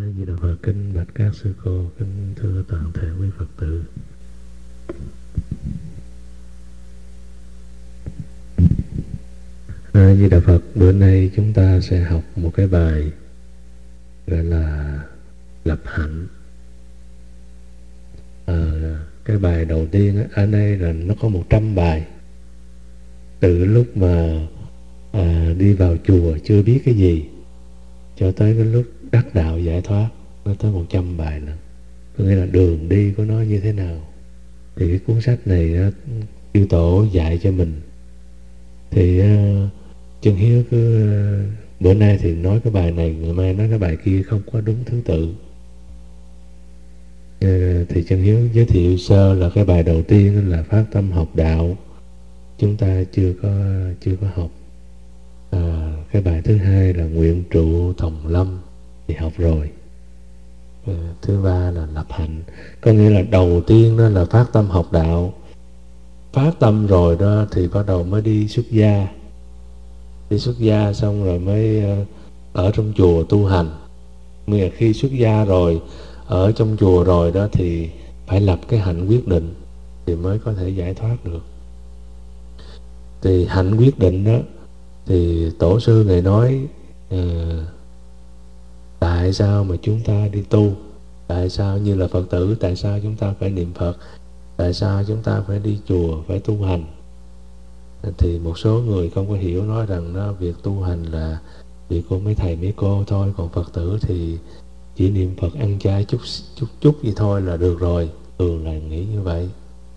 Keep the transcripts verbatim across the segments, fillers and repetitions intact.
Di Đà Phật. Kính bạch các sư cô, kính thưa toàn thể quý Phật tử. À, Di Đà Phật, bữa nay chúng ta sẽ học một cái bài gọi là lập hạnh. À, cái bài đầu tiên á, ở đây là nó có một trăm bài. Từ lúc mà à, đi vào chùa chưa biết cái gì cho tới cái lúc đắc đạo giải thoát, nó tới một trăm bài lần. Có nghĩa là đường đi của nó như thế nào. Thì cái cuốn sách này đó, chư tổ dạy cho mình. Thì uh, Chân Hiếu cứ uh, bữa nay thì nói cái bài này, ngày mai nói cái bài kia, không có đúng thứ tự. uh, Thì Chân Hiếu giới thiệu sơ là cái bài đầu tiên là phát tâm học đạo, chúng ta chưa có chưa có học. À, cái bài thứ hai là nguyện trụ Tòng Lâm thì học rồi. À, thứ ba là lập hạnh, có nghĩa là đầu tiên đó là phát tâm học đạo. Phát tâm rồi đó thì bắt đầu mới đi xuất gia. Đi xuất gia xong rồi mới ở trong chùa tu hành. Nghĩa là khi xuất gia rồi, ở trong chùa rồi đó thì phải lập cái hạnh quyết định thì mới có thể giải thoát được. Thì hạnh quyết định đó thì tổ sư Ngài nói uh, tại sao mà chúng ta đi tu, tại sao như là Phật tử, tại sao chúng ta phải niệm Phật, tại sao chúng ta phải đi chùa, phải tu hành. Thì một số người không có hiểu, nói rằng đó, việc tu hành là việc của mấy thầy mấy cô thôi, còn Phật tử thì chỉ niệm Phật ăn chay chút chút chút vậy thôi là được rồi. Thường là nghĩ như vậy.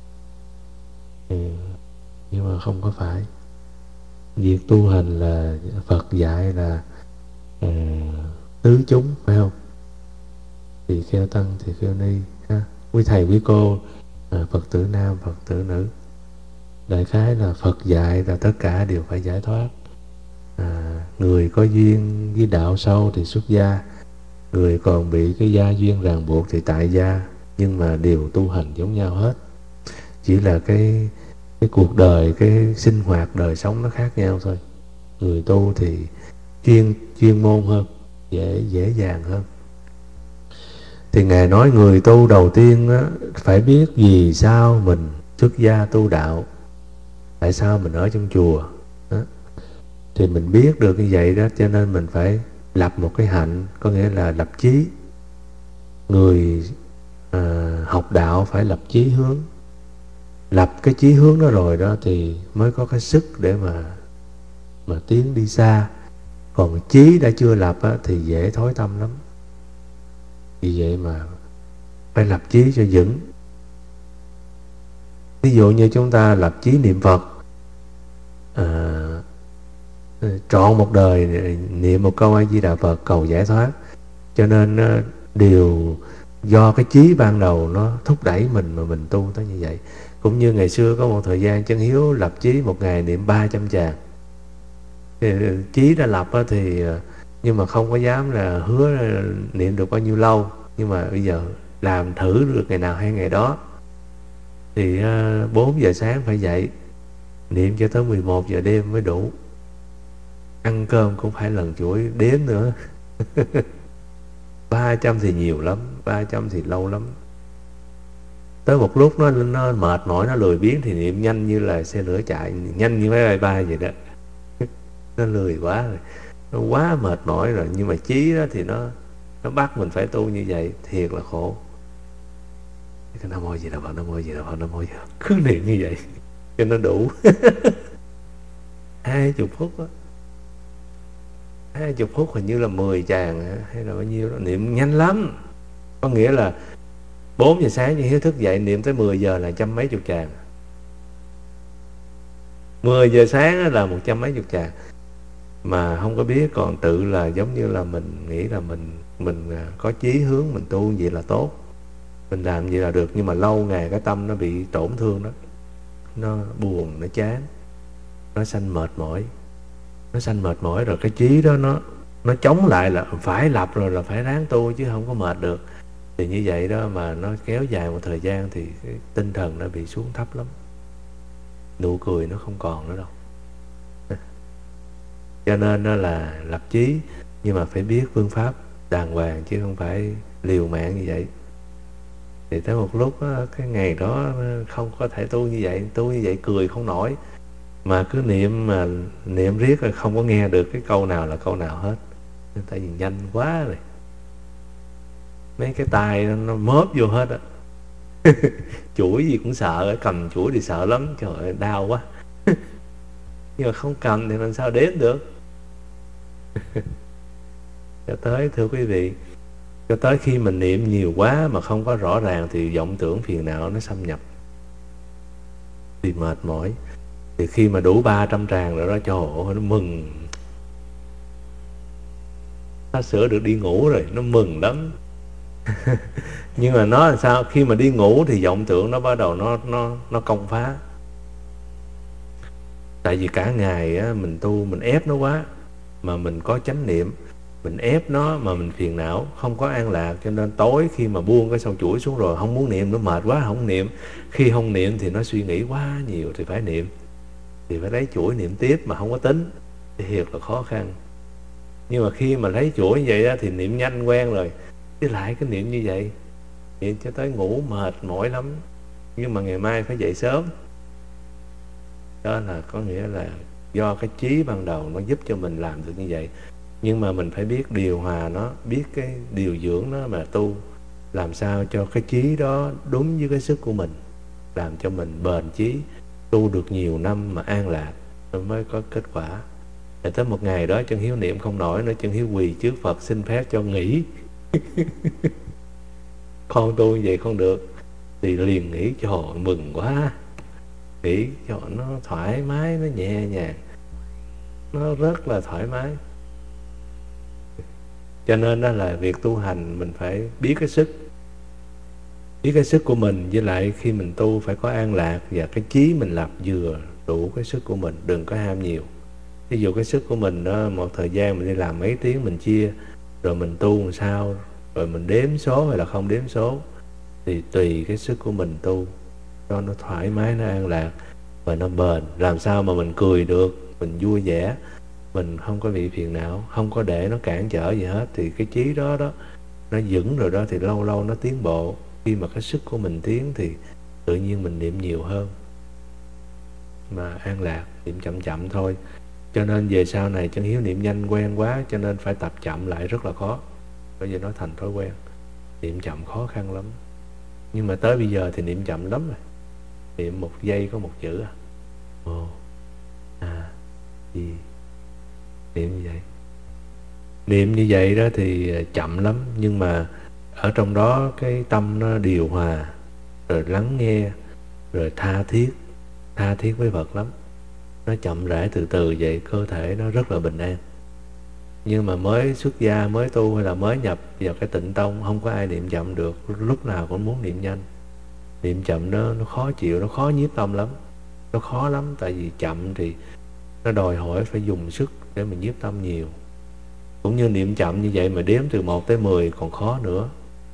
Ừ, nhưng mà không có phải. Việc tu hành là Phật dạy là à, tứ chúng, phải không? Thì kheo tăng thì kheo ni ha. Quý thầy quý cô, à, Phật tử nam, Phật tử nữ. Đại khái là Phật dạy là tất cả đều phải giải thoát. À, người có duyên với đạo sâu thì xuất gia, người còn bị cái gia duyên ràng buộc thì tại gia, nhưng mà đều tu hành giống nhau hết. Chỉ là cái cái cuộc đời, cái sinh hoạt đời sống nó khác nhau thôi. Người tu thì chuyên chuyên môn hơn, dễ dễ dàng hơn. Thì Ngài nói người tu đầu tiên á, phải biết vì sao mình xuất gia tu đạo, tại sao mình ở trong chùa đó. Thì mình biết được như vậy đó, cho nên mình phải lập một cái hạnh, có nghĩa là lập chí. Người à, học đạo phải lập chí hướng. Lập cái chí hướng đó rồi đó thì mới có cái sức để mà mà tiến đi xa. Còn chí đã chưa lập á, thì dễ thối tâm lắm. Vì vậy mà phải lập chí cho vững. Ví dụ như chúng ta lập chí niệm Phật, à, trọn một đời niệm một câu A Di Đà Phật cầu giải thoát, cho nên điều do cái chí ban đầu nó thúc đẩy mình mà mình tu tới như vậy. Cũng như ngày xưa có một thời gian Chân Hiếu lập chí một ngày niệm ba trăm tràng. Chí đã lập thì nhưng mà không có dám là hứa là niệm được bao nhiêu lâu. Nhưng mà bây giờ làm thử được ngày nào hay ngày đó. Thì bốn giờ sáng phải dậy, niệm cho tới mười một giờ đêm mới đủ. Ăn cơm cũng phải lần chuỗi đếm nữa. Ba trăm thì nhiều lắm, ba trăm thì lâu lắm. Tới một lúc nó, nó mệt mỏi, nó lười biếng thì niệm nhanh như là xe lửa chạy, nhanh như máy bay bay vậy đó. Nó lười quá rồi, nó quá mệt mỏi rồi. Nhưng mà chí đó thì nó nó bắt mình phải tu như vậy, thiệt là khổ. Cái Nam Mô Di Đà Phật, Nam Mô Di Đà Phật, Nam Mô Di Đà Phật, cứ niệm như vậy cho nó đủ. Hai chục phút á, hai chục phút hình như là mười tràng hay là bao nhiêu đó, niệm nhanh lắm. Có nghĩa là bốn giờ sáng như Hiếu thức dậy niệm tới mười giờ là trăm mấy chục tràng. Mười giờ sáng là một trăm mấy chục tràng. Mà không có biết, còn tự là giống như là mình nghĩ là mình mình có chí hướng, mình tu vậy là tốt, mình làm gì là được. Nhưng mà lâu ngày cái tâm nó bị tổn thương đó, nó buồn, nó chán, nó sanh mệt mỏi. Nó sanh mệt mỏi rồi cái chí đó nó nó chống lại là phải lập rồi, là phải ráng tu chứ không có mệt được. Thì như vậy đó mà nó kéo dài một thời gian thì cái tinh thần nó bị xuống thấp lắm, nụ cười nó không còn nữa đâu. Cho nên là lập chí, nhưng mà phải biết phương pháp đàng hoàng chứ không phải liều mạng như vậy. Thì tới một lúc đó, cái ngày đó không có thể tu như vậy, tu như vậy cười không nổi, mà cứ niệm mà niệm riết rồi không có nghe được cái câu nào là câu nào hết, tại vì nhanh quá rồi, mấy cái tay nó, nó móp vô hết á. Chuỗi gì cũng sợ, cầm chuỗi thì sợ lắm, trời ơi đau quá. Nhưng mà không cầm thì làm sao đếm được. Cho tới thưa quý vị, cho tới khi mình niệm nhiều quá mà không có rõ ràng thì vọng tưởng phiền não nó xâm nhập, thì mệt mỏi. Thì khi mà đủ ba trăm tràng rồi đó, trời ơi nó mừng, nó sửa được đi ngủ rồi, nó mừng lắm. Nhưng mà nó làm sao, khi mà đi ngủ thì vọng tưởng nó bắt đầu nó nó nó công phá. Tại vì cả ngày á, mình tu mình ép nó quá, mà mình có chánh niệm, mình ép nó mà mình phiền não, không có an lạc, cho nên tối khi mà buông cái sâu chuỗi xuống rồi không muốn niệm, nó mệt quá không niệm. Khi không niệm thì nó suy nghĩ quá nhiều thì phải niệm, thì phải lấy chuỗi niệm tiếp mà không có tính, thì thiệt là khó khăn. Nhưng mà khi mà lấy chuỗi như vậy á, thì niệm nhanh quen rồi, chứ lại cái niệm như vậy niệm cho tới ngủ mệt mỏi lắm. Nhưng mà ngày mai phải dậy sớm. Đó là có nghĩa là do cái trí ban đầu nó giúp cho mình làm được như vậy. Nhưng mà mình phải biết điều hòa nó, biết cái điều dưỡng nó mà tu, làm sao cho cái trí đó đúng với cái sức của mình, làm cho mình bền chí, tu được nhiều năm mà an lạc mới có kết quả. Để tới một ngày đó chân Hiếu niệm không nổi nữa, chân Hiếu quỳ trước Phật xin phép cho nghỉ. Con tu như vậy không được, thì liền nghĩ cho mừng quá, nghĩ cho nó thoải mái, nó nhẹ nhàng, nó rất là thoải mái. Cho nên đó là việc tu hành mình phải biết cái sức, biết cái sức của mình, với lại khi mình tu phải có an lạc, và cái chí mình lập vừa đủ cái sức của mình, đừng có ham nhiều. Ví dụ cái sức của mình đó, một thời gian mình đi làm mấy tiếng mình chia, rồi mình tu làm sao, rồi mình đếm số hay là không đếm số, thì tùy cái sức của mình tu cho nó thoải mái, nó an lạc và nó bền. Làm sao mà mình cười được, mình vui vẻ, mình không có bị phiền não, không có để nó cản trở gì hết, thì cái trí đó đó nó vững rồi đó, thì lâu lâu nó tiến bộ. Khi mà cái sức của mình tiến thì tự nhiên mình niệm nhiều hơn mà an lạc, niệm chậm chậm thôi. Cho nên về sau này chân Hiếu niệm nhanh quen quá, cho nên phải tập chậm lại rất là khó. Bây giờ nó thành thói quen, niệm chậm khó khăn lắm. Nhưng mà tới bây giờ thì niệm chậm lắm rồi, niệm một giây có một chữ à, ồ, à, gì, niệm như vậy. Niệm như vậy đó thì chậm lắm, nhưng mà ở trong đó cái tâm nó điều hòa, rồi lắng nghe, rồi tha thiết, tha thiết với Phật lắm. Nó chậm rãi từ từ vậy, cơ thể nó rất là bình an. Nhưng mà mới xuất gia, mới tu hay là mới nhập vào cái tịnh tông, không có ai niệm chậm được, lúc nào cũng muốn niệm nhanh. Niệm chậm đó nó khó chịu, nó khó nhiếp tâm lắm, nó khó lắm. Tại vì chậm thì nó đòi hỏi phải dùng sức để mình nhiếp tâm nhiều. Cũng như niệm chậm như vậy mà đếm từ một tới mười còn khó nữa.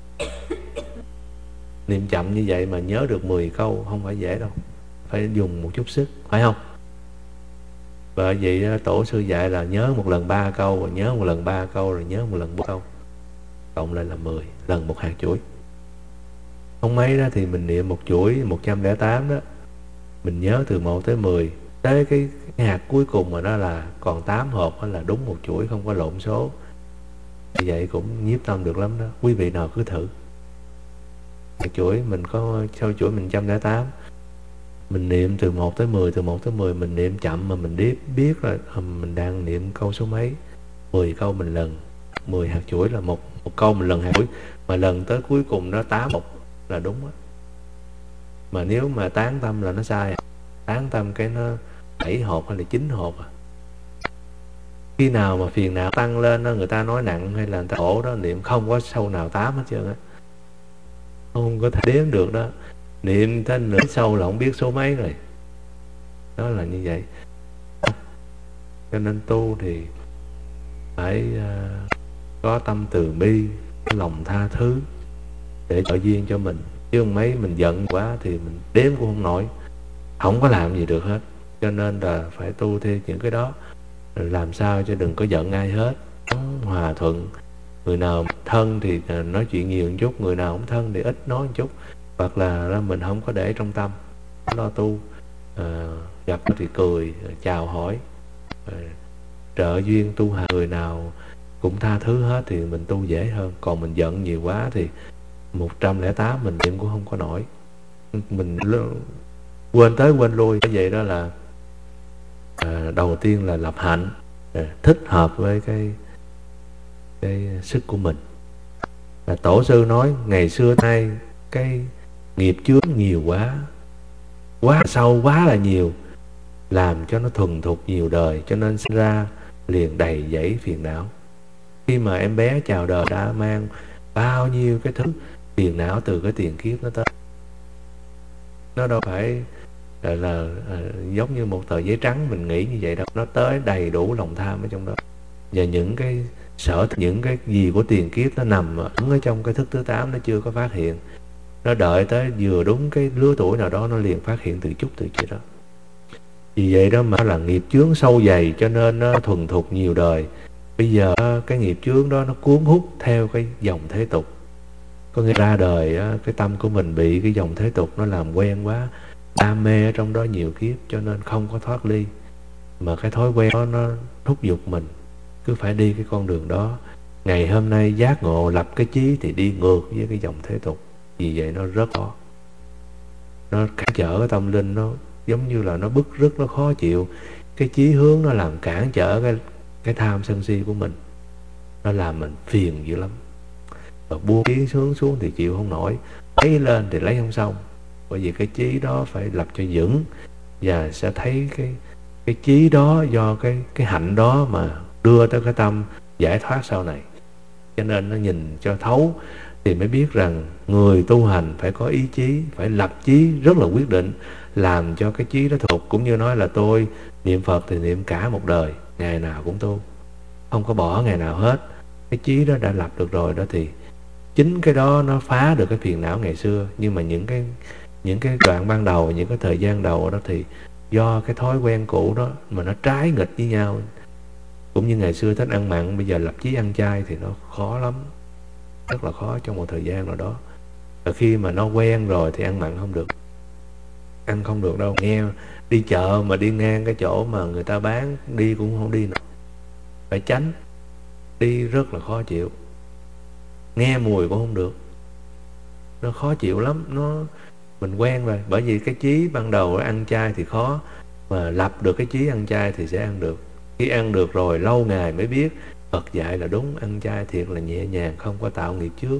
Niệm chậm như vậy mà nhớ được mười câu không phải dễ đâu, phải dùng một chút sức, phải không? Bởi vậy tổ sư dạy là nhớ một lần ba câu, rồi nhớ một lần ba câu, rồi nhớ một lần bốn câu, cộng lại là mười lần một hạt chuỗi. Không mấy đó thì mình niệm một chuỗi một trăm lẻ tám đó, mình nhớ từ một tới mười, tới cái, cái hạt cuối cùng mà đó là còn tám hộp, đó là đúng một chuỗi, không có lộn số. Vì vậy cũng nhiếp tâm được lắm đó. Quý vị nào cứ thử. Hạt chuỗi mình có, sau chuỗi mình một trăm lẻ tám, mình niệm từ một tới mười, từ một tới mười mình niệm chậm mà mình biết, biết là mình đang niệm câu số mấy. mười câu mình lần, mười hạt chuỗi là một, một câu mình lần hạt chuỗi, mà lần tới cuối cùng nó tám một là đúng á. Mà nếu mà tán tâm là nó sai, tán tâm cái nó bảy hộp hay là chín hộp à. Khi nào mà phiền não tăng lên đó, người ta nói nặng hay là người ta khổ đó, niệm không có sâu nào tám hết trơn á, không có thể đếm được đó. Niệm tới nửa sâu là không biết số mấy rồi. Đó là như vậy. Cho nên tu thì phải uh, có tâm từ bi, lòng tha thứ để trợ duyên cho mình. Chứ không mấy mình giận quá thì mình đếm cũng không nổi, không có làm gì được hết. Cho nên là phải tu theo những cái đó, làm sao cho đừng có giận ai hết, hòa thuận, Người nào thân thì nói chuyện nhiều một chút, người nào không thân thì ít nói một chút, hoặc là mình không có để trong tâm, lo tu. À, gặp thì cười, chào hỏi, à, trợ duyên tu hành, người nào cũng tha thứ hết thì mình tu dễ hơn. Còn mình giận nhiều quá thì một trăm lẻ tám mình niệm cũng không có nổi, mình quên tới quên lui. Như vậy đó là à, đầu tiên là lập hạnh, à, thích hợp với cái cái sức của mình. À, tổ sư nói ngày xưa nay cái nghiệp chướng nhiều quá, quá sâu, quá là nhiều, làm cho nó thuần thục nhiều đời, cho nên sinh ra liền đầy dẫy phiền não. Khi mà em bé chào đời đã mang bao nhiêu cái thứ phiền não từ cái tiền kiếp nó tới. Nó đâu phải là, là, là giống như một tờ giấy trắng mình nghĩ như vậy đâu. Nó tới đầy đủ lòng tham ở trong đó. Và những cái sở, những cái gì của tiền kiếp nó nằm ở trong cái thức thứ tám, nó chưa có phát hiện. Nó đợi tới vừa đúng cái lứa tuổi nào đó nó liền phát hiện từ chút từ chút đó. Vì vậy đó mà là nghiệp chướng sâu dày, cho nên nó thuần thục nhiều đời. Bây giờ cái nghiệp chướng đó nó cuốn hút theo cái dòng thế tục. Có nghĩa ra đời cái tâm của mình bị cái dòng thế tục nó làm quen quá, đam mê ở trong đó nhiều kiếp, cho nên không có thoát ly. Mà cái thói quen đó nó thúc giục mình cứ phải đi cái con đường đó. Ngày hôm nay giác ngộ lập cái chí thì đi ngược với cái dòng thế tục. Vì vậy nó rất khó, nó cản trở cái tâm linh, nó giống như là nó bức rứt, nó khó chịu. Cái chí hướng nó làm cản trở cái, cái tham sân si của mình, nó làm mình phiền dữ lắm. Và buông chí hướng xuống thì chịu không nổi, lấy lên thì lấy không xong. Bởi vì cái chí đó phải lập cho vững, và sẽ thấy cái cái chí đó do cái cái hạnh đó mà đưa tới cái tâm giải thoát sau này. Cho nên nó nhìn cho thấu thì mới biết rằng người tu hành phải có ý chí, phải lập chí rất là quyết định, làm cho cái chí đó thuộc. Cũng như nói là tôi niệm Phật thì niệm cả một đời, ngày nào cũng tu, không có bỏ ngày nào hết. Cái chí đó đã lập được rồi đó thì chính cái đó nó phá được cái phiền não ngày xưa. Nhưng mà những cái những cái đoạn ban đầu, những cái thời gian đầu đó thì do cái thói quen cũ đó mà nó trái nghịch với nhau. Cũng như ngày xưa thích ăn mặn, bây giờ lập chí ăn chay thì nó khó lắm, rất là khó trong một thời gian nào đó. Và khi mà nó quen rồi thì ăn mặn không được, ăn không được đâu. Nghe đi chợ mà đi ngang cái chỗ mà người ta bán, đi cũng không đi nữa, phải tránh, đi rất là khó chịu. Nghe mùi cũng không được, nó khó chịu lắm. Nó mình quen rồi, bởi vì cái chí ban đầu ăn chay thì khó, mà lập được cái chí ăn chay thì sẽ ăn được. Khi ăn được rồi lâu ngày mới biết Phật dạy là đúng, ăn chay thiệt là nhẹ nhàng, không có tạo nghiệp chướng.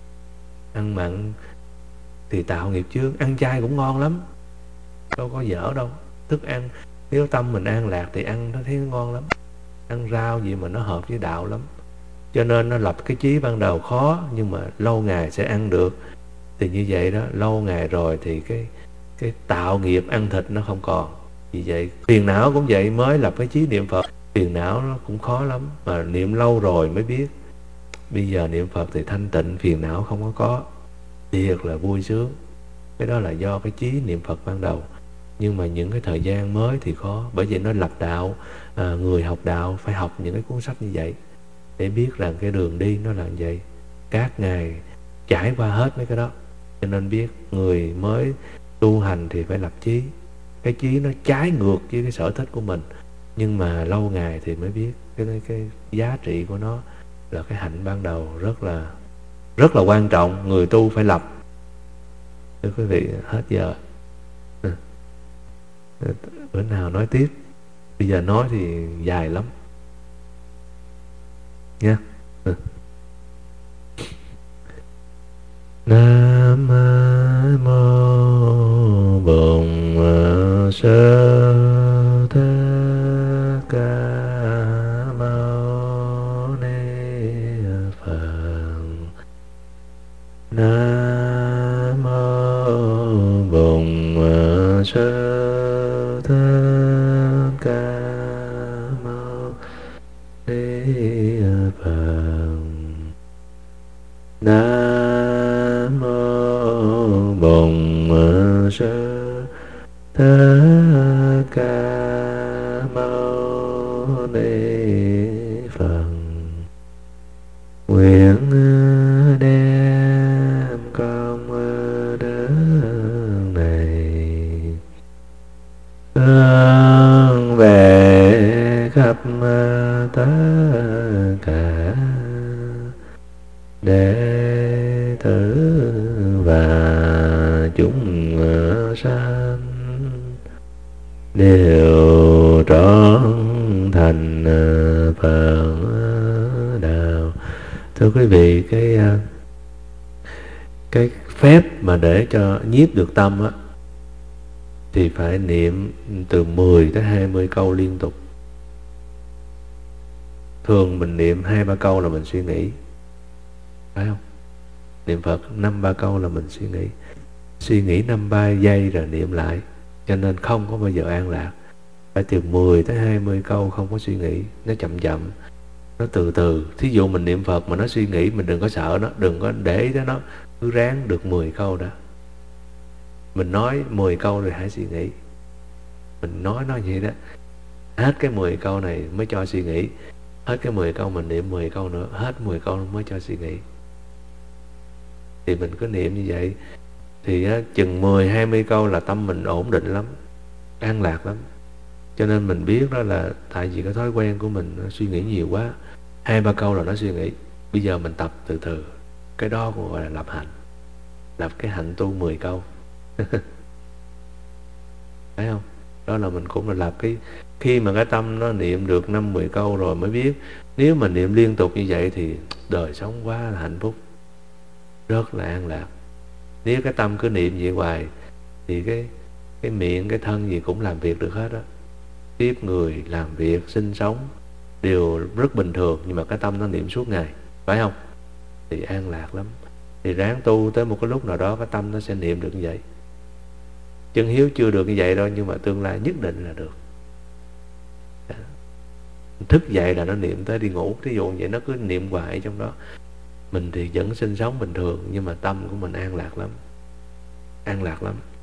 Ăn mặn thì tạo nghiệp chướng. Ăn chay cũng ngon lắm, đâu có dở đâu. Thức ăn nếu tâm mình an lạc thì ăn nó thấy nó ngon lắm. Ăn rau gì mà nó hợp với đạo lắm. Cho nên nó lập cái chí ban đầu khó, nhưng mà lâu ngày sẽ ăn được. Thì như vậy đó, lâu ngày rồi thì cái cái tạo nghiệp ăn thịt nó không còn. Vì vậy phiền não cũng vậy, mới lập cái chí niệm Phật phiền não nó cũng khó lắm, mà niệm lâu rồi mới biết bây giờ niệm Phật thì thanh tịnh, phiền não không có có, thiệt là vui sướng. Cái đó là do cái chí niệm Phật ban đầu. Nhưng mà những cái thời gian mới thì khó. Bởi vậy nó lập đạo, à, người học đạo phải học những cái cuốn sách như vậy để biết rằng cái đường đi nó là như vậy. Các ngài trải qua hết mấy cái đó, cho nên biết người mới tu hành thì phải lập chí. Cái chí nó trái ngược với cái sở thích của mình, nhưng mà lâu ngày thì mới biết cái, cái giá trị của nó là cái hạnh ban đầu rất là rất là quan trọng. Người tu phải lập. Thưa quý vị, hết giờ. Bữa nào nói tiếp, bây giờ nói thì dài lắm nha. Nam mô Bổn Sư Thích Ca Mâu Ni Phật. Nam mô Bổn Sư Thích Ca Mâu Ni Phật. Nam mô Bổn Sư Thích Ca Mâu Ni Phật. Nguyện nguyện đem công đức này hướng về khắp tất cả đệ tử và chúng sanh đều trọn thành Phật đạo. Thưa quý vị, cái cái phép mà để cho nhiếp được tâm á, thì phải niệm từ mười tới hai mươi câu liên tục. Thường mình niệm hai ba câu là mình suy nghĩ, phải không? Niệm Phật năm ba câu là mình suy nghĩ, suy nghĩ năm ba giây rồi niệm lại, cho nên không có bao giờ an lạc. Phải từ mười tới hai mươi câu không có suy nghĩ, nó chậm chậm, nó từ từ. Thí dụ mình niệm Phật mà nó suy nghĩ, mình đừng có sợ nó, đừng có để ý tới nó, cứ ráng được mười câu đã. Mình nói mười câu rồi hãy suy nghĩ. Mình nói nó vậy đó, hết cái mười câu này mới cho suy nghĩ, hết cái mười câu mình niệm mười câu nữa, hết mười câu mới cho suy nghĩ. Thì mình cứ niệm như vậy, thì á, chừng mười hai mươi câu là tâm mình ổn định lắm, an lạc lắm. Cho nên mình biết đó là tại vì cái thói quen của mình nó suy nghĩ nhiều quá, hai ba câu là nó suy nghĩ. Bây giờ mình tập từ từ, cái đó cũng gọi là lập hạnh, lập cái hạnh tu mười câu. Thấy không? Đó là mình cũng là lập cái, khi mà cái tâm nó niệm được năm mười câu rồi mới biết, nếu mà niệm liên tục như vậy thì đời sống quá là hạnh phúc, rất là an lạc. Nếu cái tâm cứ niệm vậy hoài thì cái cái miệng, cái thân gì cũng làm việc được hết á. Tiếp người, làm việc, sinh sống đều rất bình thường, nhưng mà cái tâm nó niệm suốt ngày, phải không? Thì an lạc lắm. Thì ráng tu tới một cái lúc nào đó cái tâm nó sẽ niệm được như vậy. Chân hiếu chưa được như vậy đâu, nhưng mà tương lai nhất định là được. Thức dậy là nó niệm tới đi ngủ, thí dụ vậy, nó cứ niệm hoài trong đó. Mình thì vẫn sinh sống bình thường, nhưng mà tâm của mình an lạc lắm, an lạc lắm.